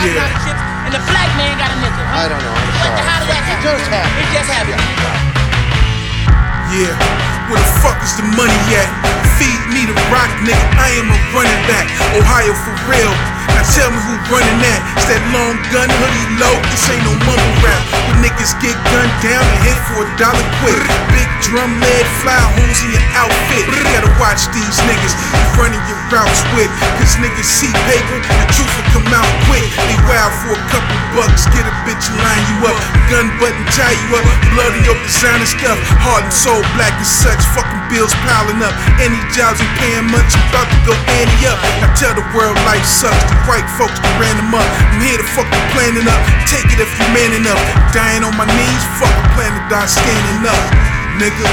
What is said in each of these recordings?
got the chips, and the black man got a nigga. I don't know. I'm sorry. How does that happen? It just happened. It just happened. Yeah, where the fuck is the money at? Feed me the rock, nigga, I am a running back. Ohio for real, now tell me who running that. It's that long gun, hoodie low, this ain't no mumble rap. When niggas get gunned down and hit for $1 quick. Big drum lead, fly holes in your outfit. You gotta watch these niggas you running your routes with. Cause niggas see paper, the truth will come out quick. They wild for a couple bucks, get a bitch and line you up. Gun button tie you up, blood in your designer stuff. Heart and soul black as such, fucking bills piling up. Any jobs ain't paying much, I'm about to go ante up. I tell the world life sucks, the white folks that ran them up. I'm here to fucking plan it up, take it if you man enough. Dying on my knees, fuck a plan to die standing up, nigga.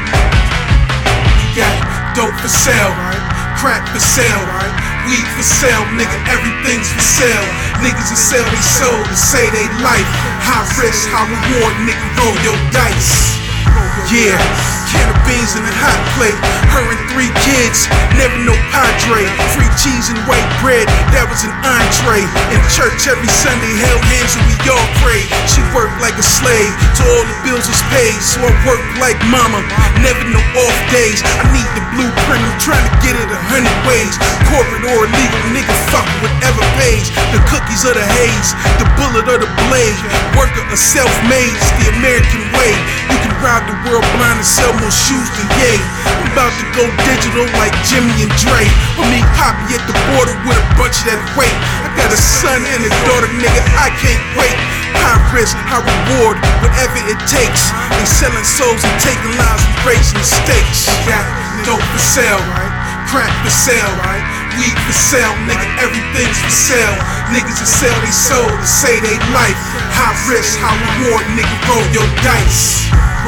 We got dope for sale, right? Crack for sale, right? Weed for sale, nigga, everything's for sale. Niggas that sell they soul to say they life. High risk, high reward, nigga, roll your dice. Yeah, can of beans in a hot plate. Her and 3 kids, never no padre. Free cheese and white bread, that was an entree. In church every Sunday, held hands and we all prayed. She worked like a slave, till all the bills was paid. So I worked like mama, never no off days. I need the blueprint, I'm trying to get it 100 ways. Corporate or illegal, nigga, fuck whatever pays. The cookies or the haze, the bullet or the blade. Worker or self-made, it's the American way. You can rob the world blind and sell more shoes than Ye. I'm about to go digital like Jimmy and Dre. Or me Poppy at the border with a bunch of that weight. I got a son and a daughter, nigga, I can't wait. High risk, high reward, whatever it takes. They selling souls and taking lives and raising stakes. Got dope for sale, right? Crack for sale, right? Weed for sale, nigga, everything's for sale. Niggas that sell they soul to say they life. High risk, high reward, nigga, roll your dice.